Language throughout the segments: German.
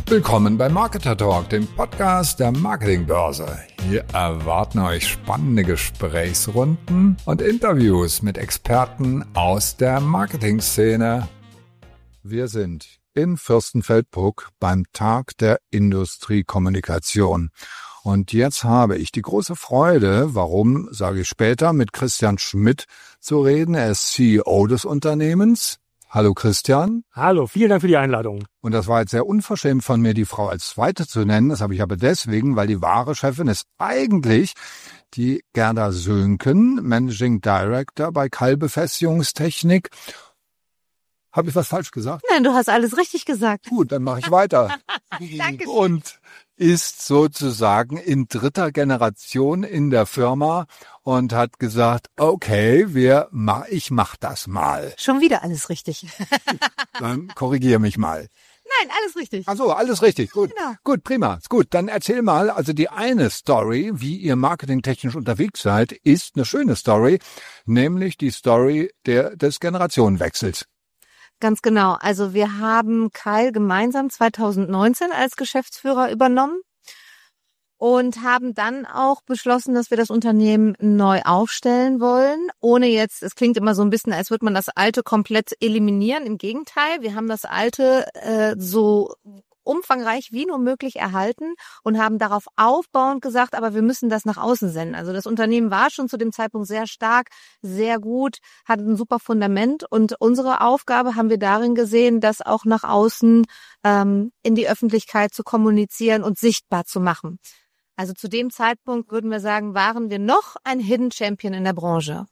Willkommen bei Marketer Talk, dem Podcast der Marketingbörse. Hier erwarten euch spannende Gesprächsrunden und Interviews mit Experten aus der Marketingszene. Wir sind in Fürstenfeldbruck beim Tag der Industriekommunikation. Und jetzt habe ich die große Freude, warum, sage ich später, mit Christian Schmidt zu reden. Er ist CEO des Unternehmens. Hallo Christian. Hallo, vielen Dank für die Einladung. Und das war jetzt sehr unverschämt von mir, die Frau als Zweite zu nennen. Das habe ich aber deswegen, weil die wahre Chefin ist eigentlich die Gerda Sönken, Managing Director bei Keil Befestigungstechnik. Habe ich was falsch gesagt? Nein, du hast alles richtig gesagt. Gut, dann mache ich weiter. Danke. Und ist sozusagen in dritter Generation in der Firma und hat gesagt, okay, ich mach das mal. Schon wieder alles richtig. Dann korrigiere mich mal. Nein, alles richtig. Ach so, alles richtig. Gut, Genau. Gut, prima. Gut, dann erzähl mal, also die eine Story, wie ihr marketingtechnisch unterwegs seid, ist eine schöne Story, nämlich die Story des Generationenwechsels. Ganz genau. Also wir haben Keil gemeinsam 2019 als Geschäftsführer übernommen und haben dann auch beschlossen, dass wir das Unternehmen neu aufstellen wollen, ohne jetzt, es klingt immer so ein bisschen, als würde man das Alte komplett eliminieren. Im Gegenteil, wir haben das Alte so umfangreich wie nur möglich erhalten und haben darauf aufbauend gesagt, aber wir müssen das nach außen senden. Also das Unternehmen war schon zu dem Zeitpunkt sehr stark, sehr gut, hatte ein super Fundament und unsere Aufgabe haben wir darin gesehen, das auch nach außen in die Öffentlichkeit zu kommunizieren und sichtbar zu machen. Also zu dem Zeitpunkt würden wir sagen, waren wir noch ein Hidden Champion in der Branche.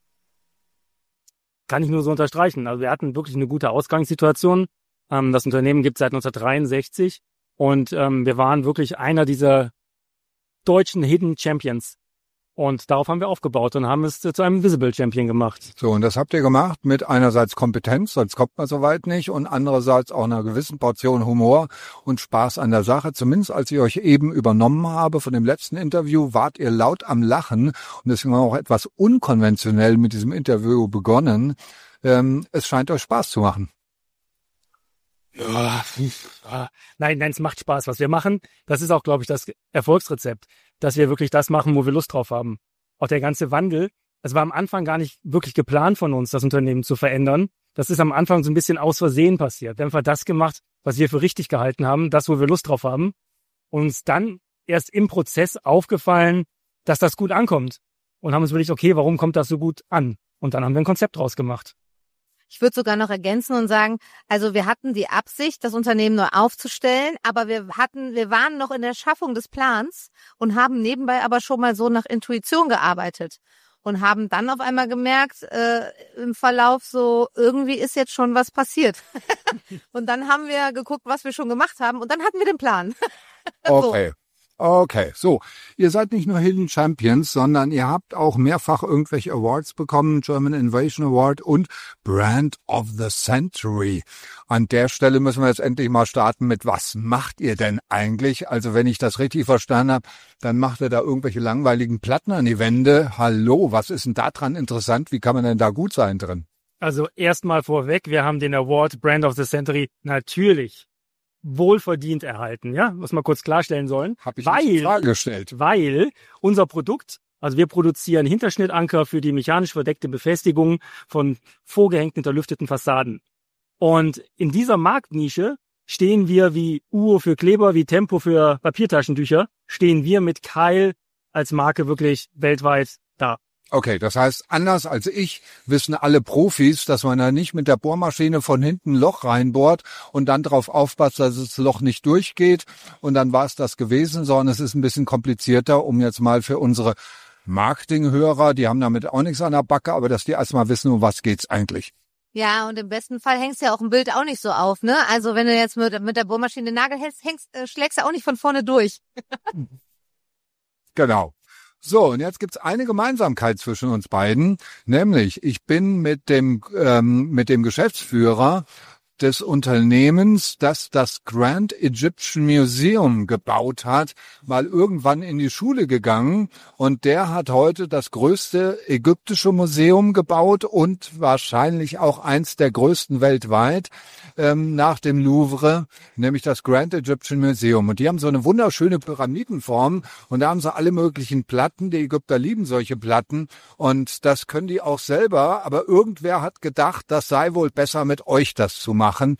Kann ich nur so unterstreichen. Also wir hatten wirklich eine gute Ausgangssituation. Das Unternehmen gibt es seit 1963 und wir waren wirklich einer dieser deutschen Hidden Champions. Und darauf haben wir aufgebaut und haben es zu einem Visible Champion gemacht. So, und das habt ihr gemacht mit einerseits Kompetenz, sonst kommt man so weit nicht, und andererseits auch einer gewissen Portion Humor und Spaß an der Sache. Zumindest als ich euch eben übernommen habe von dem letzten Interview, wart ihr laut am Lachen und deswegen haben wir auch etwas unkonventionell mit diesem Interview begonnen. Es scheint euch Spaß zu machen. Ja, nein, es macht Spaß, was wir machen. Das ist auch, glaube ich, das Erfolgsrezept, dass wir wirklich das machen, wo wir Lust drauf haben. Auch der ganze Wandel, es war am Anfang gar nicht wirklich geplant von uns, das Unternehmen zu verändern. Das ist am Anfang so ein bisschen aus Versehen passiert. Wir haben einfach das gemacht, was wir für richtig gehalten haben, das, wo wir Lust drauf haben. Und uns dann erst im Prozess aufgefallen, dass das gut ankommt. Und haben uns überlegt, okay, warum kommt das so gut an? Und dann haben wir ein Konzept draus gemacht. Ich würde sogar noch ergänzen und sagen, also wir hatten die Absicht, das Unternehmen neu aufzustellen, aber wir waren noch in der Schaffung des Plans und haben nebenbei aber schon mal so nach Intuition gearbeitet und haben dann auf einmal gemerkt, im Verlauf so, irgendwie ist jetzt schon was passiert. Und dann haben wir geguckt, was wir schon gemacht haben und dann hatten wir den Plan. Okay. Okay, so, ihr seid nicht nur Hidden Champions, sondern ihr habt auch mehrfach irgendwelche Awards bekommen, German Innovation Award und Brand of the Century. An der Stelle müssen wir jetzt endlich mal starten mit, was macht ihr denn eigentlich? Also wenn ich das richtig verstanden habe, dann macht ihr da irgendwelche langweiligen Platten an die Wände. Hallo, was ist denn da dran interessant? Wie kann man denn da gut sein drin? Also erstmal vorweg, wir haben den Award Brand of the Century natürlich wohlverdient erhalten, ja, was wir kurz klarstellen sollen. Habe ich nicht in Frage gestellt. Weil unser Produkt, also wir produzieren Hinterschnittanker für die mechanisch verdeckte Befestigung von vorgehängten, hinterlüfteten Fassaden. Und in dieser Marktnische stehen wir wie Uo für Kleber, wie Tempo für Papiertaschentücher, stehen wir mit Keil als Marke wirklich weltweit da. Okay, das heißt, anders als ich wissen alle Profis, dass man da nicht mit der Bohrmaschine von hinten ein Loch reinbohrt und dann darauf aufpasst, dass das Loch nicht durchgeht und dann war es das gewesen, sondern es ist ein bisschen komplizierter, um jetzt mal für unsere Marketinghörer, die haben damit auch nichts an der Backe, aber dass die erstmal wissen, um was geht's eigentlich. Ja, und im besten Fall hängst du ja auch ein Bild auch nicht so auf, ne? Also wenn du jetzt mit der Bohrmaschine den Nagel hältst, schlägst du auch nicht von vorne durch. Genau. So, und jetzt gibt's eine Gemeinsamkeit zwischen uns beiden, nämlich ich bin mit dem Geschäftsführer des Unternehmens, das das Grand Egyptian Museum gebaut hat, mal irgendwann in die Schule gegangen und der hat heute das größte ägyptische Museum gebaut und wahrscheinlich auch eins der größten weltweit nach dem Louvre, nämlich das Grand Egyptian Museum. Und die haben so eine wunderschöne Pyramidenform und da haben sie alle möglichen Platten. Die Ägypter lieben solche Platten und das können die auch selber, aber irgendwer hat gedacht, das sei wohl besser mit euch das zu machen.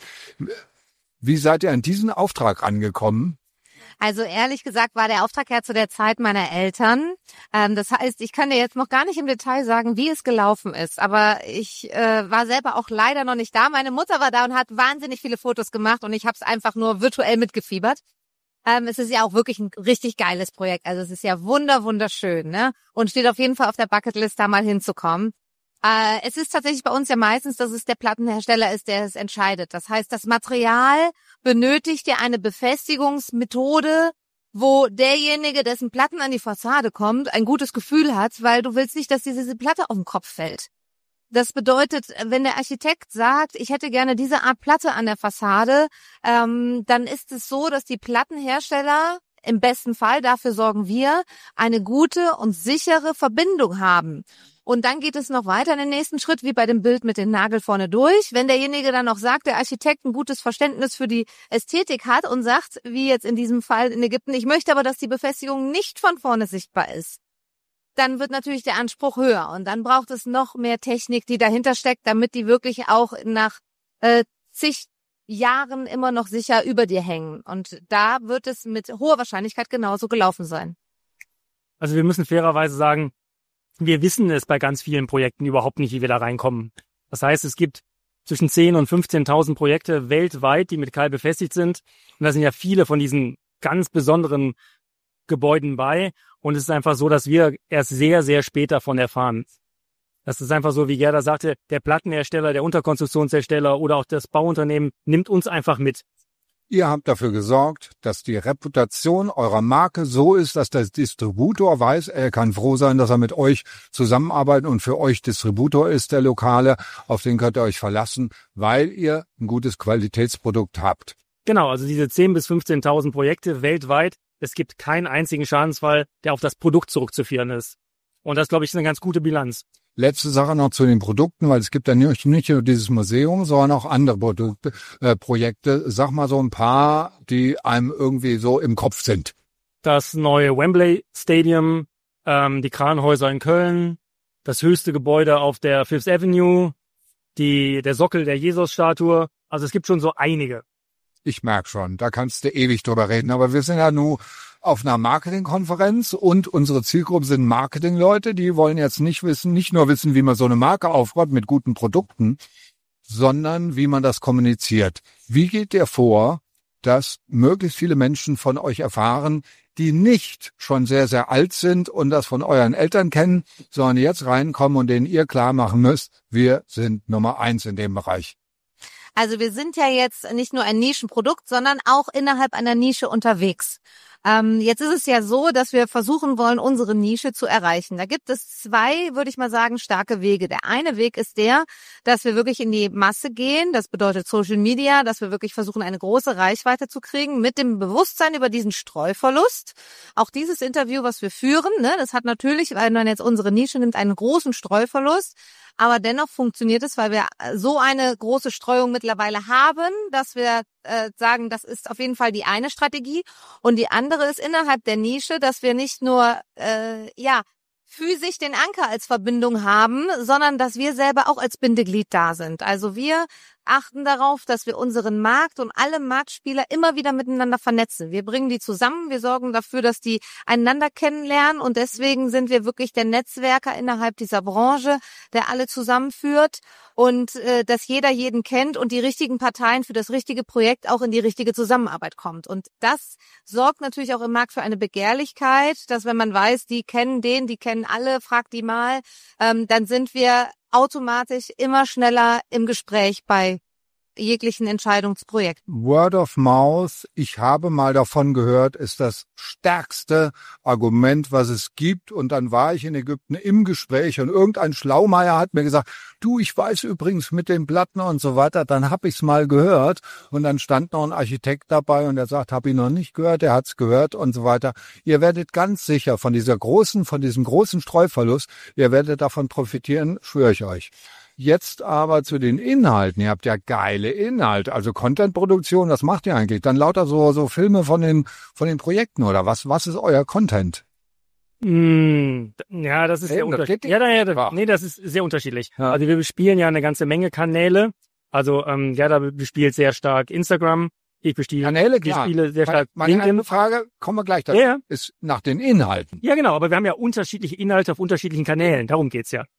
Wie seid ihr an diesen Auftrag angekommen? Also ehrlich gesagt war der Auftrag ja zu der Zeit meiner Eltern. Das heißt, ich kann dir jetzt noch gar nicht im Detail sagen, wie es gelaufen ist. Aber ich war selber auch leider noch nicht da. Meine Mutter war da und hat wahnsinnig viele Fotos gemacht und ich habe es einfach nur virtuell mitgefiebert. Es ist ja auch wirklich ein richtig geiles Projekt. Also es ist ja wunderschön, ne? Und steht auf jeden Fall auf der Bucketlist, da mal hinzukommen. Es ist tatsächlich bei uns ja meistens, dass es der Plattenhersteller ist, der es entscheidet. Das heißt, das Material benötigt ja eine Befestigungsmethode, wo derjenige, dessen Platten an die Fassade kommt, ein gutes Gefühl hat, weil du willst nicht, dass diese Platte auf den Kopf fällt. Das bedeutet, wenn der Architekt sagt, ich hätte gerne diese Art Platte an der Fassade, dann ist es so, dass die Plattenhersteller im besten Fall, dafür sorgen wir, eine gute und sichere Verbindung haben. Und dann geht es noch weiter in den nächsten Schritt, wie bei dem Bild mit dem Nagel vorne durch. Wenn derjenige dann noch sagt, der Architekt ein gutes Verständnis für die Ästhetik hat und sagt, wie jetzt in diesem Fall in Ägypten, ich möchte aber, dass die Befestigung nicht von vorne sichtbar ist, dann wird natürlich der Anspruch höher. Und dann braucht es noch mehr Technik, die dahinter steckt, damit die wirklich auch nach zig Jahren immer noch sicher über dir hängen. Und da wird es mit hoher Wahrscheinlichkeit genauso gelaufen sein. Also wir müssen fairerweise sagen, wir wissen es bei ganz vielen Projekten überhaupt nicht, wie wir da reinkommen. Das heißt, es gibt zwischen 10.000 und 15.000 Projekte weltweit, die mit Keil befestigt sind. Und da sind ja viele von diesen ganz besonderen Gebäuden bei. Und es ist einfach so, dass wir erst sehr spät davon erfahren. Das ist einfach so, wie Gerda sagte, der Plattenhersteller, der Unterkonstruktionshersteller oder auch das Bauunternehmen nimmt uns einfach mit. Ihr habt dafür gesorgt, dass die Reputation eurer Marke so ist, dass der Distributor weiß, er kann froh sein, dass er mit euch zusammenarbeitet und für euch Distributor ist, der Lokale. Auf den könnt ihr euch verlassen, weil ihr ein gutes Qualitätsprodukt habt. Genau, also diese 10.000 bis 15.000 Projekte weltweit, es gibt keinen einzigen Schadensfall, der auf das Produkt zurückzuführen ist. Und das, glaube ich, ist eine ganz gute Bilanz. Letzte Sache noch zu den Produkten, weil es gibt ja nicht nur dieses Museum, sondern auch andere Projekte. Sag mal so ein paar, die einem irgendwie so im Kopf sind. Das neue Wembley Stadium, die Kranhäuser in Köln, das höchste Gebäude auf der Fifth Avenue, der Sockel der Jesus-Statue. Also es gibt schon so einige. Ich merk schon, da kannst du ewig drüber reden. Aber wir sind ja nur auf einer Marketingkonferenz und unsere Zielgruppe sind Marketingleute, die wollen jetzt nicht nur wissen, wie man so eine Marke aufbaut mit guten Produkten, sondern wie man das kommuniziert. Wie geht ihr vor, dass möglichst viele Menschen von euch erfahren, die nicht schon sehr alt sind und das von euren Eltern kennen, sondern jetzt reinkommen und denen ihr klar machen müsst, wir sind Nummer 1 in dem Bereich? Also wir sind ja jetzt nicht nur ein Nischenprodukt, sondern auch innerhalb einer Nische unterwegs. Jetzt ist es ja so, dass wir versuchen wollen, unsere Nische zu erreichen. Da gibt es zwei, würde ich mal sagen, starke Wege. Der eine Weg ist der, dass wir wirklich in die Masse gehen. Das bedeutet Social Media, dass wir wirklich versuchen, eine große Reichweite zu kriegen mit dem Bewusstsein über diesen Streuverlust. Auch dieses Interview, was wir führen, ne, das hat natürlich, weil man jetzt unsere Nische nimmt, einen großen Streuverlust. Aber dennoch funktioniert es, weil wir so eine große Streuung mittlerweile haben, dass wir sagen, das ist auf jeden Fall die eine Strategie. Und die andere ist innerhalb der Nische, dass wir nicht nur physisch den Anker als Verbindung haben, sondern dass wir selber auch als Bindeglied da sind. Also wir achten darauf, dass wir unseren Markt und alle Marktspieler immer wieder miteinander vernetzen. Wir bringen die zusammen, wir sorgen dafür, dass die einander kennenlernen und deswegen sind wir wirklich der Netzwerker innerhalb dieser Branche, der alle zusammenführt und dass jeder jeden kennt und die richtigen Parteien für das richtige Projekt auch in die richtige Zusammenarbeit kommt. Und das sorgt natürlich auch im Markt für eine Begehrlichkeit, dass wenn man weiß, die kennen den, die kennen alle, fragt die mal, dann sind wir automatisch immer schneller im Gespräch bei jeglichen Entscheidungen zu Projekten. Word of Mouth, ich habe mal davon gehört, ist das stärkste Argument, was es gibt. Und dann war ich in Ägypten im Gespräch und irgendein Schlaumeier hat mir gesagt, du, ich weiß übrigens mit den Platten und so weiter, dann hab ich's mal gehört. Und dann stand noch ein Architekt dabei und er sagt, hab ich noch nicht gehört, er hat's gehört und so weiter. Ihr werdet ganz sicher von diesem großen Streuverlust, ihr werdet davon profitieren, schwöre ich euch. Jetzt aber zu den Inhalten. Ihr habt ja geile Inhalte, also Contentproduktion, was macht ihr eigentlich? Dann lauter so Filme von den Projekten oder was? Was ist euer Content? Ja, das ist sehr unterschiedlich. Das ist sehr unterschiedlich. Ja. Also wir bespielen ja eine ganze Menge Kanäle. Also Gerda bespielt sehr stark Instagram. Ich bespiele sehr stark LinkedIn. Meine Frage, kommen wir gleich dazu, ist nach den Inhalten. Ja, genau, aber wir haben ja unterschiedliche Inhalte auf unterschiedlichen Kanälen. Darum geht's ja.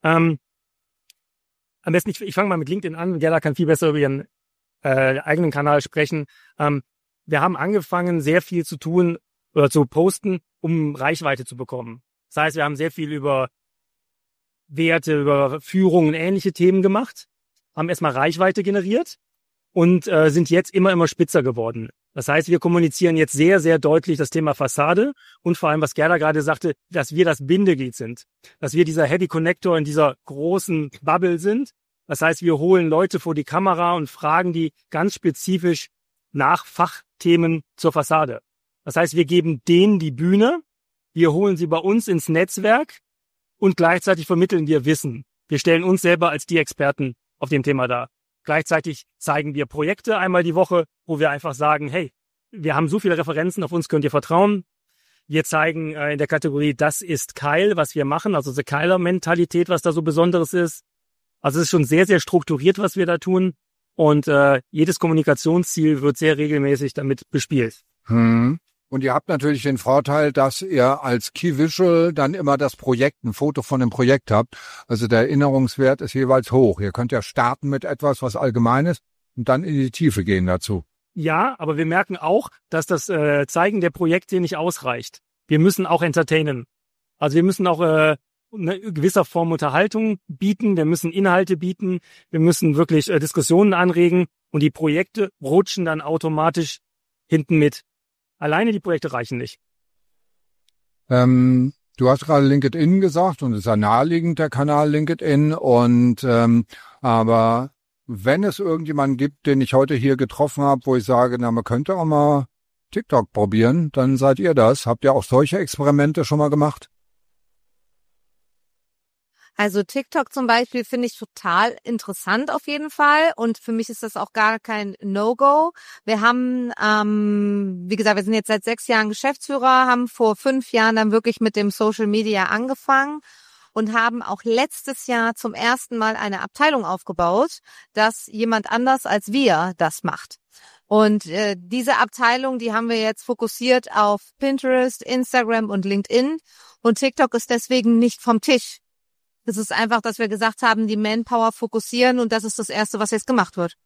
Am besten, ich fange mal mit LinkedIn an. Gerda kann viel besser über ihren eigenen Kanal sprechen. Wir haben angefangen, sehr viel zu tun oder zu posten, um Reichweite zu bekommen. Das heißt, wir haben sehr viel über Werte, über Führung und ähnliche Themen gemacht, haben erstmal Reichweite generiert und sind jetzt immer spitzer geworden. Das heißt, wir kommunizieren jetzt sehr, sehr deutlich das Thema Fassade und vor allem, was Gerda gerade sagte, dass wir das Bindeglied sind. Dass wir dieser Heavy Connector in dieser großen Bubble sind. Das heißt, wir holen Leute vor die Kamera und fragen die ganz spezifisch nach Fachthemen zur Fassade. Das heißt, wir geben denen die Bühne, wir holen sie bei uns ins Netzwerk und gleichzeitig vermitteln wir Wissen. Wir stellen uns selber als die Experten auf dem Thema dar. Gleichzeitig zeigen wir Projekte einmal die Woche, wo wir einfach sagen, hey, wir haben so viele Referenzen, auf uns könnt ihr vertrauen. Wir zeigen in der Kategorie, das ist Keil, was wir machen, also diese Keiler-Mentalität, was da so Besonderes ist. Also es ist schon sehr, sehr strukturiert, was wir da tun. Und jedes Kommunikationsziel wird sehr regelmäßig damit bespielt. Und ihr habt natürlich den Vorteil, dass ihr als Key Visual dann immer das Projekt, ein Foto von dem Projekt habt. Also der Erinnerungswert ist jeweils hoch. Ihr könnt ja starten mit etwas, was allgemein ist und dann in die Tiefe gehen dazu. Ja, aber wir merken auch, dass das Zeigen der Projekte nicht ausreicht. Wir müssen auch entertainen. Also wir müssen auch eine gewisser Form Unterhaltung bieten. Wir müssen Inhalte bieten. Wir müssen wirklich Diskussionen anregen. Und die Projekte rutschen dann automatisch hinten mit. Alleine die Projekte reichen nicht. Du hast gerade LinkedIn gesagt und es ist ja naheliegend, der Kanal LinkedIn. Und aber wenn es irgendjemanden gibt, den ich heute hier getroffen habe, wo ich sage, na, man könnte auch mal TikTok probieren, dann seid ihr das. Habt ihr auch solche Experimente schon mal gemacht? Also TikTok zum Beispiel finde ich total interessant auf jeden Fall und für mich ist das auch gar kein No-Go. Wir haben, wie gesagt, wir sind jetzt seit 6 Jahren Geschäftsführer, haben vor 5 Jahren dann wirklich mit dem Social Media angefangen und haben auch letztes Jahr zum ersten Mal eine Abteilung aufgebaut, dass jemand anders als wir das macht. Und diese Abteilung, die haben wir jetzt fokussiert auf Pinterest, Instagram und LinkedIn und TikTok ist deswegen nicht vom Tisch. Das ist einfach, dass wir gesagt haben, die Manpower fokussieren und das ist das Erste, was jetzt gemacht wird.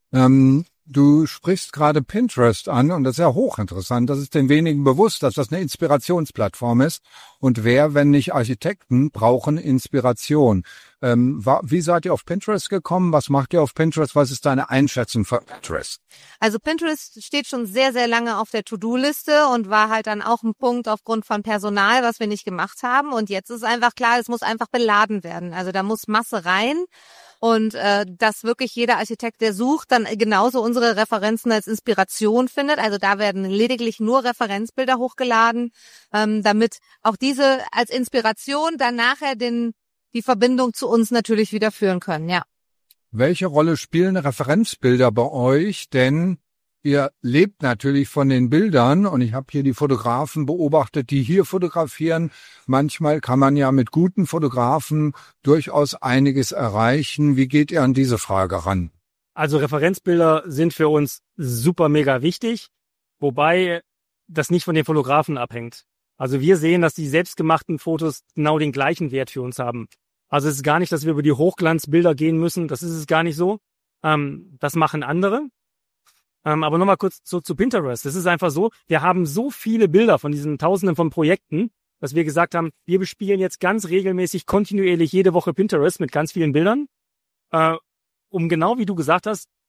Du sprichst gerade Pinterest an und das ist ja hochinteressant. Das ist den wenigen bewusst, dass das eine Inspirationsplattform ist. Und wer, wenn nicht Architekten, brauchen Inspiration. Wie seid ihr auf Pinterest gekommen? Was macht ihr auf Pinterest? Was ist deine Einschätzung von Pinterest? Also Pinterest steht schon sehr, sehr lange auf der To-Do-Liste und war halt dann auch ein Punkt aufgrund von Personal, was wir nicht gemacht haben. Und jetzt ist einfach klar, es muss einfach beladen werden. Also da muss Masse rein. Und dass wirklich jeder Architekt, der sucht, dann genauso unsere Referenzen als Inspiration findet. Also da werden lediglich nur Referenzbilder hochgeladen, damit auch diese als Inspiration dann nachher die Verbindung zu uns natürlich wieder führen können, ja. Welche Rolle spielen Referenzbilder bei euch? Denn ihr lebt natürlich von den Bildern und ich habe hier die Fotografen beobachtet, die hier fotografieren. Manchmal kann man ja mit guten Fotografen durchaus einiges erreichen. Wie geht ihr an diese Frage ran? Also Referenzbilder sind für uns super mega wichtig, wobei das nicht von den Fotografen abhängt. Also wir sehen, dass die selbstgemachten Fotos genau den gleichen Wert für uns haben. Also es ist gar nicht, dass wir über die Hochglanzbilder gehen müssen. Das ist es gar nicht so. Das machen andere. Aber nochmal kurz zu Pinterest. Es ist einfach so, wir haben so viele Bilder von diesen Tausenden von Projekten, dass wir gesagt haben, wir bespielen jetzt ganz regelmäßig, kontinuierlich jede Woche Pinterest mit ganz vielen Bildern, um genau wie du gesagt hast,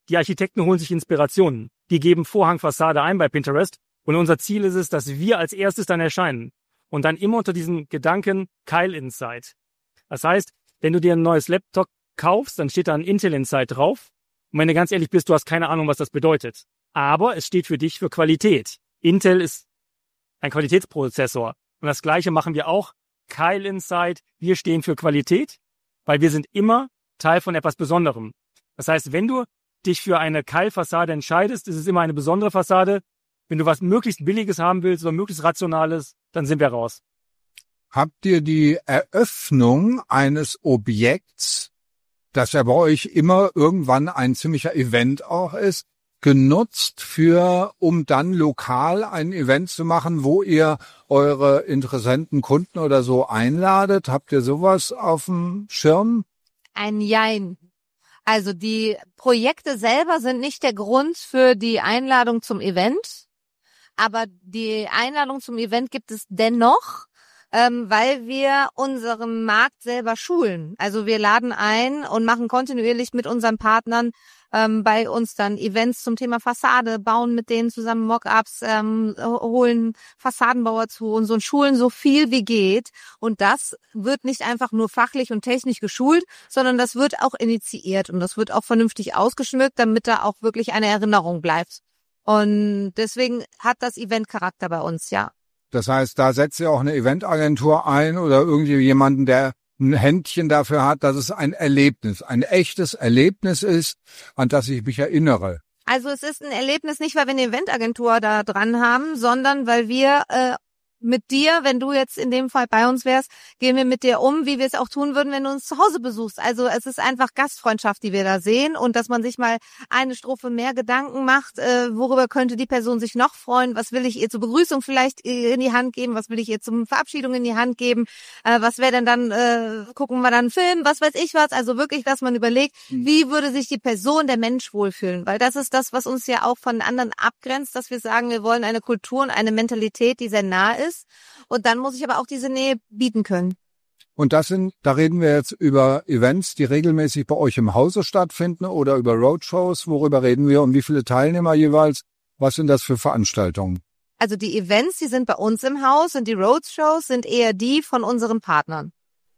die Architekten holen sich Inspirationen. Die geben Vorhangfassade ein bei Pinterest und unser Ziel ist es, dass wir als erstes dann erscheinen. Und dann immer unter diesem Gedanken Kyle Insight. Das heißt, wenn du dir ein neues Laptop kaufst, dann steht da ein Intel Insight drauf. Und wenn du ganz ehrlich bist, du hast keine Ahnung, was das bedeutet. Aber es steht für dich für Qualität. Intel ist ein Qualitätsprozessor. Und das Gleiche machen wir auch. Kyle Insight, wir stehen für Qualität, weil wir sind immer Teil von etwas Besonderem. Das heißt, wenn du dich für eine Kyle-Fassade entscheidest, ist es immer eine besondere Fassade. Wenn du was möglichst Billiges haben willst oder möglichst Rationales, dann sind wir raus. Habt ihr die Eröffnung eines Objekts, das ja bei euch immer irgendwann ein ziemlicher Event auch ist, genutzt um dann lokal ein Event zu machen, wo ihr eure Interessenten, Kunden oder so einladet? Habt ihr sowas auf dem Schirm? Ein Jein. Also die Projekte selber sind nicht der Grund für die Einladung zum Event, aber die Einladung zum Event gibt es dennoch, weil wir unseren Markt selber schulen. Also wir laden ein und machen kontinuierlich mit unseren Partnern bei uns dann Events zum Thema Fassade, bauen mit denen zusammen Mockups, holen Fassadenbauer zu uns und schulen so viel wie geht. Und das wird nicht einfach nur fachlich und technisch geschult, sondern das wird auch initiiert und das wird auch vernünftig ausgeschmückt, damit da auch wirklich eine Erinnerung bleibt. Und deswegen hat das Event-Charakter bei uns, ja. Das heißt, da setzt ihr auch eine Eventagentur ein oder irgendwie jemanden, der ein Händchen dafür hat, dass es ein Erlebnis, ein echtes Erlebnis ist, an das ich mich erinnere. Also es ist ein Erlebnis nicht, weil wir eine Eventagentur da dran haben, sondern weil wir mit dir, wenn du jetzt in dem Fall bei uns wärst, gehen wir mit dir um, wie wir es auch tun würden, wenn du uns zu Hause besuchst. Also es ist einfach Gastfreundschaft, die wir da sehen und dass man sich mal eine Strophe mehr Gedanken macht, worüber könnte die Person sich noch freuen, was will ich ihr zur Begrüßung vielleicht in die Hand geben, was will ich ihr zum Verabschiedung in die Hand geben, was wäre denn dann, gucken wir dann einen Film, was weiß ich was, also wirklich, dass man überlegt, wie würde sich die Person, der Mensch wohlfühlen, weil das ist das, was uns ja auch von anderen abgrenzt, dass wir sagen, wir wollen eine Kultur und eine Mentalität, die sehr nah ist. Und dann muss ich aber auch diese Nähe bieten können. Und da reden wir jetzt über Events, die regelmäßig bei euch im Hause stattfinden oder über Roadshows. Worüber reden wir und wie viele Teilnehmer jeweils? Was sind das für Veranstaltungen? Also die Events, die sind bei uns im Haus und die Roadshows sind eher die von unseren Partnern.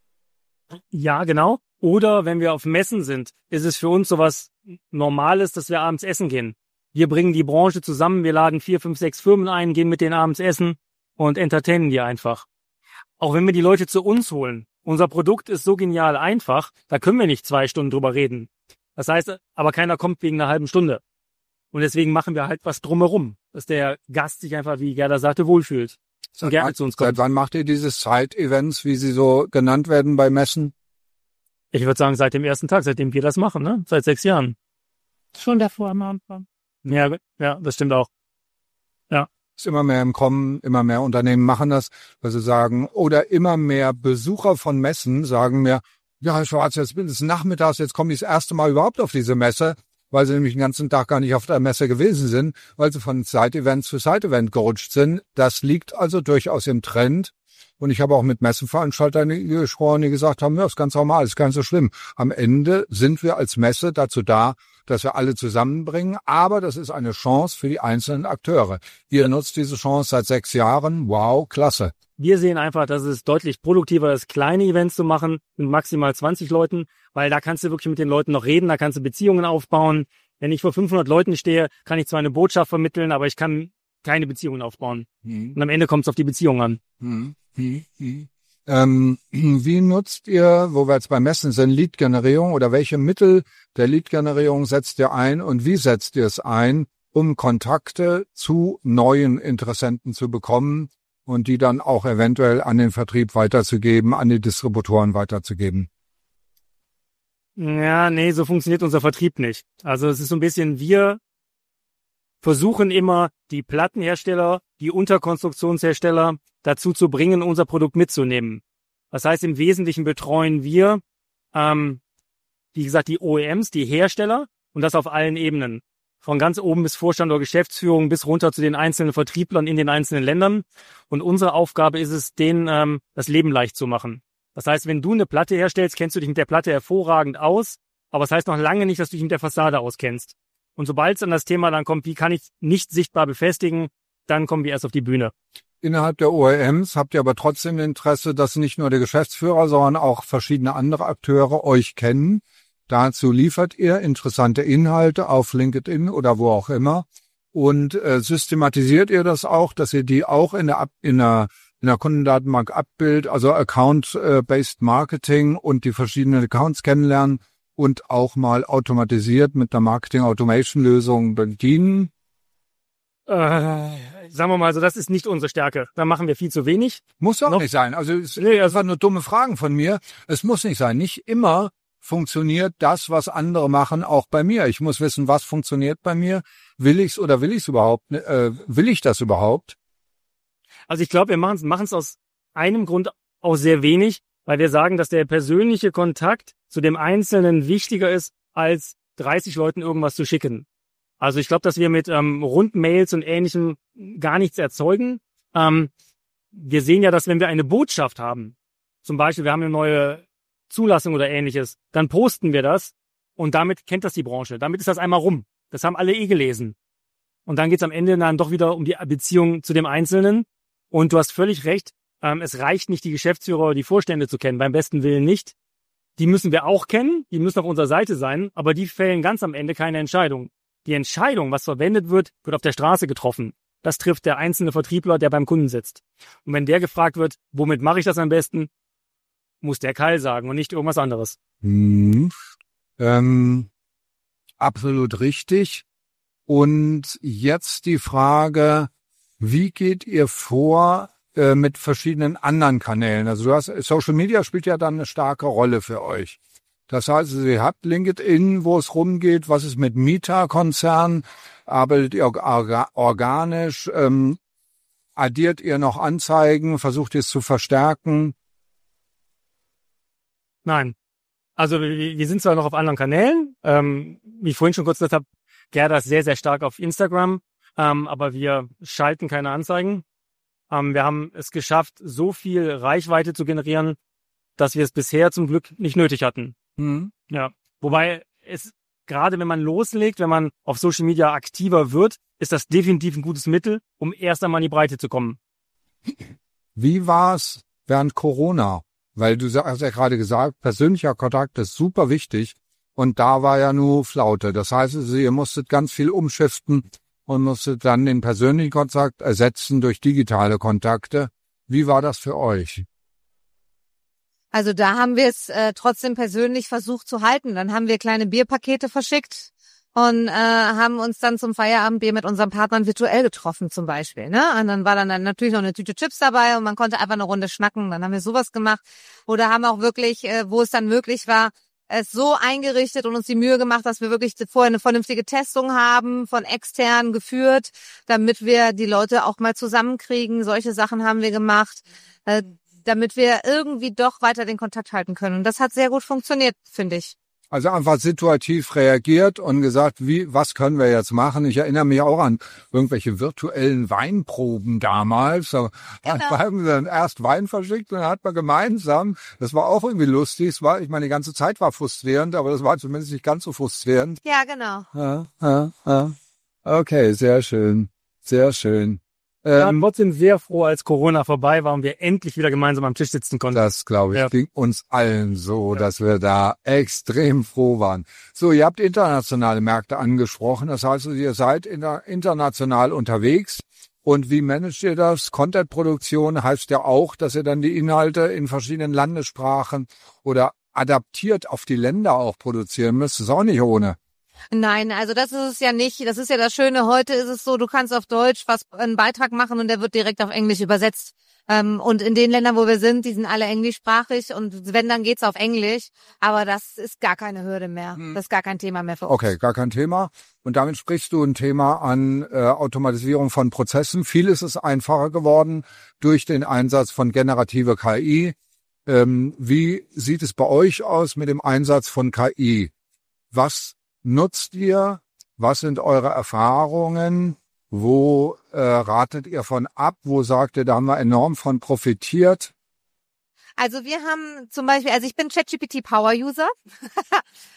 Ja, genau. Oder wenn wir auf Messen sind, ist es für uns sowas Normales, dass wir abends essen gehen. Wir bringen die Branche zusammen, wir laden 4, 5, 6 Firmen ein, gehen mit denen abends essen und entertainen die einfach. Auch wenn wir die Leute zu uns holen. Unser Produkt ist so genial einfach, da können wir nicht 2 Stunden drüber reden. Das heißt, aber keiner kommt wegen einer halben Stunde. Und deswegen machen wir halt was drumherum, dass der Gast sich einfach, wie Gerda sagte, wohlfühlt. Und gerne zu uns kommt. Seit wann macht ihr diese Side-Events, wie sie so genannt werden bei Messen? Ich würde sagen, seit dem ersten Tag, seitdem wir das machen, ne? Seit 6 Jahren. Schon davor am Anfang. Ja, das stimmt auch. Ja. Ist immer mehr im Kommen, immer mehr Unternehmen machen das, weil sie sagen, oder immer mehr Besucher von Messen sagen mir, ja, Herr Schwarz, jetzt bin ich nachmittags, jetzt komme ich das erste Mal überhaupt auf diese Messe, weil sie nämlich den ganzen Tag gar nicht auf der Messe gewesen sind, weil sie von Side-Event zu Side-Event gerutscht sind. Das liegt also durchaus im Trend. Und ich habe auch mit Messenveranstaltern gesprochen, die gesagt haben, ja, ist ganz normal, ist gar nicht so schlimm. Am Ende sind wir als Messe dazu da, dass wir alle zusammenbringen, aber das ist eine Chance für die einzelnen Akteure. Ihr nutzt diese Chance seit 6 Jahren. Wow, klasse. Wir sehen einfach, dass es deutlich produktiver ist, kleine Events zu machen mit maximal 20 Leuten, weil da kannst du wirklich mit den Leuten noch reden, da kannst du Beziehungen aufbauen. Wenn ich vor 500 Leuten stehe, kann ich zwar eine Botschaft vermitteln, aber ich kann keine Beziehungen aufbauen. Und am Ende kommt es auf die Beziehung an. Wie nutzt ihr, wo wir jetzt bei Messen sind, Lead-Generierung oder welche Mittel der Lead-Generierung setzt ihr ein und wie setzt ihr es ein, um Kontakte zu neuen Interessenten zu bekommen und die dann auch eventuell an den Vertrieb weiterzugeben, an die Distributoren weiterzugeben? Ja, nee, so funktioniert unser Vertrieb nicht. Also es ist so ein bisschen, wir versuchen immer, die Plattenhersteller, die Unterkonstruktionshersteller dazu zu bringen, unser Produkt mitzunehmen. Das heißt, im Wesentlichen betreuen wir, wie gesagt, die OEMs, die Hersteller und das auf allen Ebenen. Von ganz oben bis Vorstand oder Geschäftsführung bis runter zu den einzelnen Vertrieblern in den einzelnen Ländern. Und unsere Aufgabe ist es, denen das Leben leicht zu machen. Das heißt, wenn du eine Platte herstellst, kennst du dich mit der Platte hervorragend aus, aber das heißt noch lange nicht, dass du dich mit der Fassade auskennst. Und sobald es an das Thema dann kommt, wie kann ich nicht sichtbar befestigen, dann kommen wir erst auf die Bühne. Innerhalb der OEMs habt ihr aber trotzdem Interesse, dass nicht nur der Geschäftsführer, sondern auch verschiedene andere Akteure euch kennen. Dazu liefert ihr interessante Inhalte auf LinkedIn oder wo auch immer. Und systematisiert ihr das auch, dass ihr die auch in der Kundendatenbank abbildet, also Account-Based Marketing und die verschiedenen Accounts kennenlernen und auch mal automatisiert mit einer Marketing-Automation-Lösung bedienen? Sagen wir mal so, das ist nicht unsere Stärke. Da machen wir viel zu wenig. Muss auch nicht sein. Also das waren nur dumme Fragen von mir. Es muss nicht sein. Nicht immer funktioniert das, was andere machen, auch bei mir. Ich muss wissen, was funktioniert bei mir. Will ich es überhaupt? Will ich das überhaupt? Also ich glaube, wir machen es aus einem Grund auch sehr wenig, weil wir sagen, dass der persönliche Kontakt zu dem Einzelnen wichtiger ist, als 30 Leuten irgendwas zu schicken. Also ich glaube, dass wir mit Rundmails und Ähnlichem gar nichts erzeugen. Wir sehen ja, dass wenn wir eine Botschaft haben, zum Beispiel wir haben eine neue Zulassung oder Ähnliches, dann posten wir das und damit kennt das die Branche. Damit ist das einmal rum. Das haben alle gelesen. Und dann geht's am Ende dann doch wieder um die Beziehung zu dem Einzelnen. Und du hast völlig recht, es reicht nicht, die Geschäftsführer oder die Vorstände zu kennen, beim besten Willen nicht. Die müssen wir auch kennen, die müssen auf unserer Seite sein, aber die fällen ganz am Ende keine Entscheidung. Die Entscheidung, was verwendet wird, wird auf der Straße getroffen. Das trifft der einzelne Vertriebler, der beim Kunden sitzt. Und wenn der gefragt wird, womit mache ich das am besten, muss der Keil sagen und nicht irgendwas anderes. Absolut richtig. Und jetzt die Frage, wie geht ihr vor mit verschiedenen anderen Kanälen? Also Social Media spielt ja dann eine starke Rolle für euch. Das heißt, ihr habt LinkedIn, wo es rumgeht. Was ist mit Meta-Konzern? Arbeitet ihr organisch? Addiert ihr noch Anzeigen? Versucht ihr es zu verstärken? Nein. Also wir sind zwar noch auf anderen Kanälen, wie ich vorhin schon kurz gesagt habe, Gerda ist sehr, sehr stark auf Instagram, aber wir schalten keine Anzeigen. Wir haben es geschafft, so viel Reichweite zu generieren, dass wir es bisher zum Glück nicht nötig hatten. Ja, wobei es gerade wenn man loslegt, wenn man auf Social Media aktiver wird, ist das definitiv ein gutes Mittel, um erst einmal in die Breite zu kommen. Wie war's während Corona? Weil du hast ja gerade gesagt, persönlicher Kontakt ist super wichtig und da war ja nur Flaute. Das heißt, ihr musstet ganz viel umschiften und musstet dann den persönlichen Kontakt ersetzen durch digitale Kontakte. Wie war das für euch? Also da haben wir es trotzdem persönlich versucht zu halten. Dann haben wir kleine Bierpakete verschickt und haben uns dann zum Feierabendbier mit unseren Partnern virtuell getroffen zum Beispiel. Ne? Und dann war dann natürlich noch eine Tüte Chips dabei und man konnte einfach eine Runde schnacken. Dann haben wir sowas gemacht. Oder haben auch wirklich, wo es dann möglich war, es so eingerichtet und uns die Mühe gemacht, dass wir wirklich vorher eine vernünftige Testung haben, von extern geführt, damit wir die Leute auch mal zusammenkriegen. Solche Sachen haben wir gemacht, damit wir irgendwie doch weiter den Kontakt halten können. Und das hat sehr gut funktioniert, finde ich. Also einfach situativ reagiert und gesagt, was können wir jetzt machen? Ich erinnere mich auch an irgendwelche virtuellen Weinproben damals. Genau. Da haben wir dann erst Wein verschickt und dann hat man gemeinsam, das war auch irgendwie lustig. Ich meine, die ganze Zeit war frustrierend, aber das war zumindest nicht ganz so frustrierend. Ja, genau. Ja. Okay, sehr schön. Sehr schön. Wir waren trotzdem sehr froh, als Corona vorbei war und wir endlich wieder gemeinsam am Tisch sitzen konnten. Das, glaube ich, ging uns allen so, dass wir da extrem froh waren. So, ihr habt internationale Märkte angesprochen. Das heißt, ihr seid international unterwegs. Und wie managt ihr das? Content-Produktion heißt ja auch, dass ihr dann die Inhalte in verschiedenen Landessprachen oder adaptiert auf die Länder auch produzieren müsst. Das ist auch nicht ohne. Nein, also das ist es ja nicht. Das ist ja das Schöne. Heute ist es so, du kannst auf Deutsch einen Beitrag machen und der wird direkt auf Englisch übersetzt. Und in den Ländern, wo wir sind, die sind alle englischsprachig und wenn, dann geht's auf Englisch. Aber das ist gar keine Hürde mehr. Das ist gar kein Thema mehr für uns. Okay, gar kein Thema. Und damit sprichst du ein Thema an Automatisierung von Prozessen. Viel ist es einfacher geworden durch den Einsatz von generative KI. Wie sieht es bei euch aus mit dem Einsatz von KI? Was nutzt ihr? Was sind eure Erfahrungen? Wo ratet ihr von ab? Wo sagt ihr, da haben wir enorm von profitiert? Also wir haben zum Beispiel, ich bin ChatGPT Power User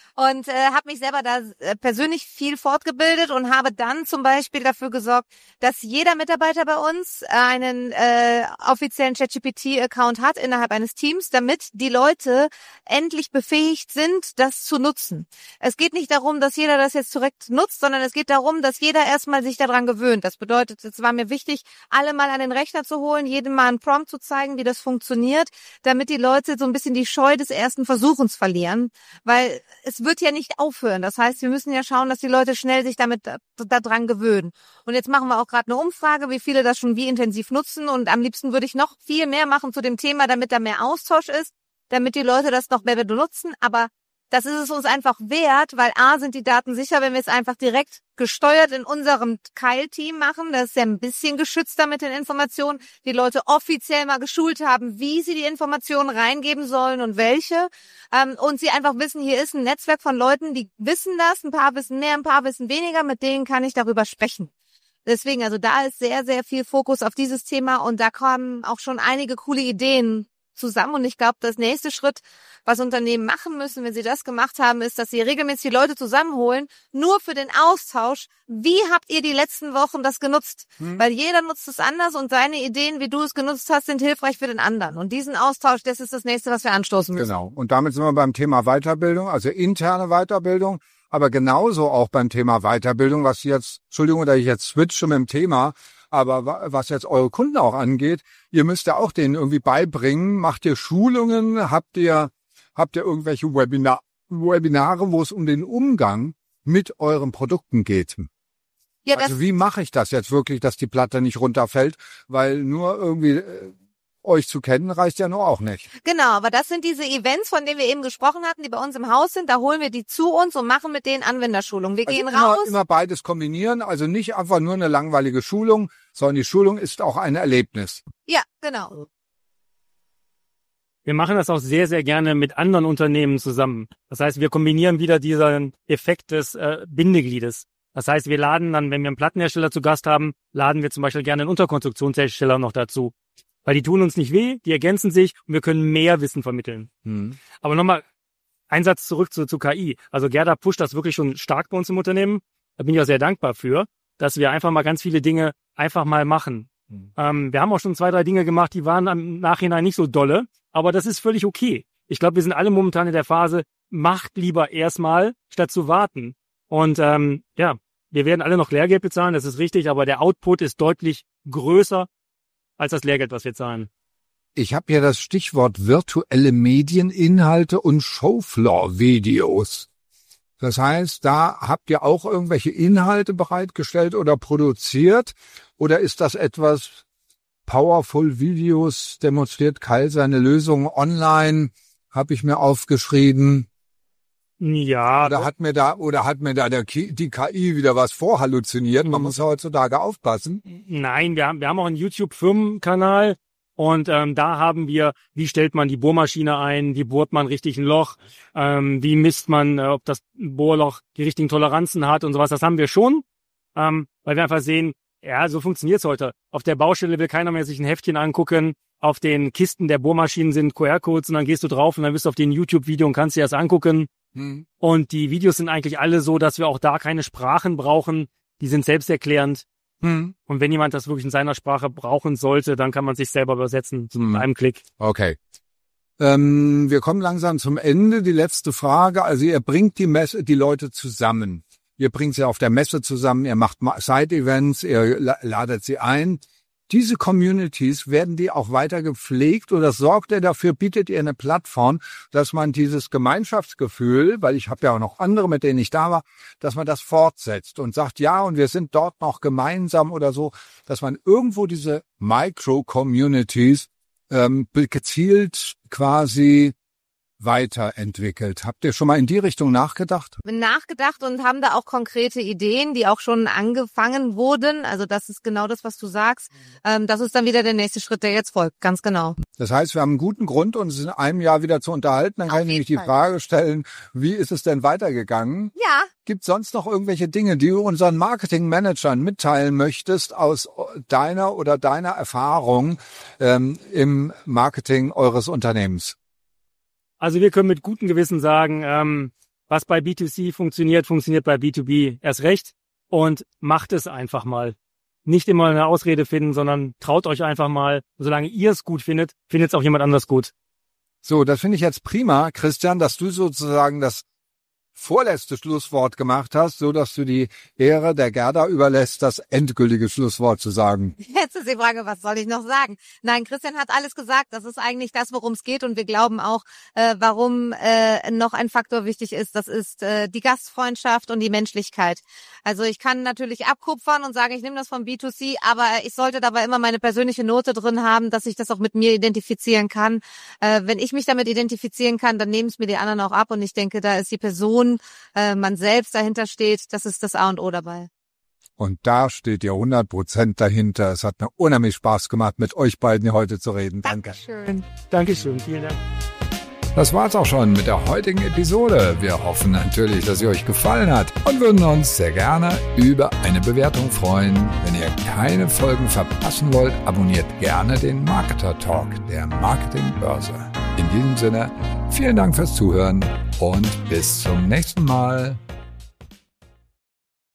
Und habe mich selber da persönlich viel fortgebildet und habe dann zum Beispiel dafür gesorgt, dass jeder Mitarbeiter bei uns einen offiziellen ChatGPT-Account hat innerhalb eines Teams, damit die Leute endlich befähigt sind, das zu nutzen. Es geht nicht darum, dass jeder das jetzt direkt nutzt, sondern es geht darum, dass jeder erstmal sich daran gewöhnt. Das bedeutet, es war mir wichtig, alle mal an den Rechner zu holen, jedem mal einen Prompt zu zeigen, wie das funktioniert, damit die Leute so ein bisschen die Scheu des ersten Versuchens verlieren, weil es wird ja nicht aufhören. Das heißt, wir müssen ja schauen, dass die Leute schnell sich damit daran gewöhnen. Und jetzt machen wir auch gerade eine Umfrage, wie viele das schon wie intensiv nutzen. Und am liebsten würde ich noch viel mehr machen zu dem Thema, damit da mehr Austausch ist, damit die Leute das noch mehr benutzen. Aber das ist es uns einfach wert, weil A, sind die Daten sicher, wenn wir es einfach direkt gesteuert in unserem Keil-Team machen. Das ist ja ein bisschen geschützter mit den Informationen. Die Leute offiziell mal geschult haben, wie sie die Informationen reingeben sollen und welche. Und sie einfach wissen, hier ist ein Netzwerk von Leuten, die wissen das. Ein paar wissen mehr, ein paar wissen weniger. Mit denen kann ich darüber sprechen. Deswegen, also da ist sehr, sehr viel Fokus auf dieses Thema. Und da kamen auch schon einige coole Ideen zusammen. Und ich glaube, das nächste Schritt, was Unternehmen machen müssen, wenn sie das gemacht haben, ist, dass sie regelmäßig die Leute zusammenholen, nur für den Austausch. Wie habt ihr die letzten Wochen das genutzt? Weil jeder nutzt es anders und seine Ideen, wie du es genutzt hast, sind hilfreich für den anderen. Und diesen Austausch, das ist das nächste, was wir anstoßen müssen. Genau. Und damit sind wir beim Thema Weiterbildung, also interne Weiterbildung, aber genauso auch beim Thema Weiterbildung, was jetzt, Entschuldigung, dass ich jetzt switche mit dem Thema, aber was jetzt eure Kunden auch angeht, ihr müsst ja auch denen irgendwie beibringen, macht ihr Schulungen, habt ihr irgendwelche Webinare, wo es um den Umgang mit euren Produkten geht? Ja, also wie mache ich das jetzt wirklich, dass die Platte nicht runterfällt, weil nur irgendwie euch zu kennen reicht ja nur auch nicht. Genau, aber das sind diese Events, von denen wir eben gesprochen hatten, die bei uns im Haus sind. Da holen wir die zu uns und machen mit denen Anwenderschulungen. Wir gehen raus. Immer beides kombinieren, also nicht einfach nur eine langweilige Schulung, sondern die Schulung ist auch ein Erlebnis. Ja, genau. Wir machen das auch sehr, sehr gerne mit anderen Unternehmen zusammen. Das heißt, wir kombinieren wieder diesen Effekt des Bindegliedes. Das heißt, wir laden dann, wenn wir einen Plattenhersteller zu Gast haben, laden wir zum Beispiel gerne einen Unterkonstruktionshersteller noch dazu. Weil die tun uns nicht weh, die ergänzen sich und wir können mehr Wissen vermitteln. Aber nochmal ein Satz zurück zu KI. Also Gerda pusht das wirklich schon stark bei uns im Unternehmen. Da bin ich auch sehr dankbar für, dass wir einfach mal ganz viele Dinge einfach mal machen. Wir haben auch schon 2, 3 Dinge gemacht, die waren im Nachhinein nicht so dolle, aber das ist völlig okay. Ich glaube, wir sind alle momentan in der Phase, macht lieber erstmal, statt zu warten. Und wir werden alle noch Lehrgeld bezahlen, das ist richtig, aber der Output ist deutlich größer als das Lehrgeld, was wir zahlen. Ich habe hier das Stichwort virtuelle Medieninhalte und Showfloor-Videos. Das heißt, da habt ihr auch irgendwelche Inhalte bereitgestellt oder produziert? Oder ist das etwas Powerful Videos, demonstriert Keil seine Lösung online, habe ich mir aufgeschrieben? Ja. Oder hat mir da die KI wieder was vorhalluziniert? Man muss ja heutzutage aufpassen. Nein, wir haben auch einen YouTube-Firmenkanal und da haben wir, wie stellt man die Bohrmaschine ein, wie bohrt man richtig ein Loch, wie misst man, ob das Bohrloch die richtigen Toleranzen hat und sowas. Das haben wir schon, weil wir einfach sehen, ja, so funktioniert's heute. Auf der Baustelle will keiner mehr sich ein Heftchen angucken. Auf den Kisten der Bohrmaschinen sind QR-Codes und dann gehst du drauf und dann bist du auf den YouTube-Video und kannst dir das angucken. Und die Videos sind eigentlich alle so, dass wir auch da keine Sprachen brauchen. Die sind selbsterklärend. Und wenn jemand das wirklich in seiner Sprache brauchen sollte, dann kann man sich selber übersetzen mit einem Klick. Okay. Wir kommen langsam zum Ende. Die letzte Frage. Also ihr bringt die Leute zusammen. Ihr bringt sie auf der Messe zusammen. Ihr macht Side-Events. Ihr ladet sie ein. Diese Communities, werden die auch weiter gepflegt oder sorgt ihr dafür, bietet ihr eine Plattform, dass man dieses Gemeinschaftsgefühl, weil ich habe ja auch noch andere, mit denen ich da war, dass man das fortsetzt und sagt, ja, und wir sind dort noch gemeinsam oder so, dass man irgendwo diese Micro-Communities gezielt quasi weiterentwickelt. Habt ihr schon mal in die Richtung nachgedacht? Nachgedacht und haben da auch konkrete Ideen, die auch schon angefangen wurden. Also das ist genau das, was du sagst. Das ist dann wieder der nächste Schritt, der jetzt folgt. Ganz genau. Das heißt, wir haben einen guten Grund, uns in einem Jahr wieder zu unterhalten. Dann kann ich nämlich die Frage stellen, wie ist es denn weitergegangen? Ja. Gibt es sonst noch irgendwelche Dinge, die du unseren Marketing-Managern mitteilen möchtest aus deiner Erfahrung im Marketing eures Unternehmens? Also wir können mit gutem Gewissen sagen, Was bei B2C funktioniert, funktioniert bei B2B erst recht. Und macht es einfach mal. Nicht immer eine Ausrede finden, sondern traut euch einfach mal. Solange ihr es gut findet, findet es auch jemand anders gut. So, das finde ich jetzt prima, Christian, dass du sozusagen das vorletzte Schlusswort gemacht hast, so dass du die Ehre der Gerda überlässt, das endgültige Schlusswort zu sagen. Jetzt ist die Frage, was soll ich noch sagen? Nein, Christian hat alles gesagt. Das ist eigentlich das, worum es geht. Und wir glauben auch, warum noch ein Faktor wichtig ist. Das ist die Gastfreundschaft und die Menschlichkeit. Also ich kann natürlich abkupfern und sagen, ich nehme das vom B2C, aber ich sollte dabei immer meine persönliche Note drin haben, dass ich das auch mit mir identifizieren kann. Wenn ich mich damit identifizieren kann, dann nehmen es mir die anderen auch ab. Und ich denke, da ist die Person, man selbst dahinter steht, das ist das A und O dabei. Und da steht ihr 100% dahinter. Es hat mir unheimlich Spaß gemacht, mit euch beiden hier heute zu reden. Danke. Dankeschön, vielen Dank. Das war's auch schon mit der heutigen Episode. Wir hoffen natürlich, dass sie euch gefallen hat und würden uns sehr gerne über eine Bewertung freuen. Wenn ihr keine Folgen verpassen wollt, abonniert gerne den Marketer Talk der Marketingbörse. In diesem Sinne, vielen Dank fürs Zuhören und bis zum nächsten Mal.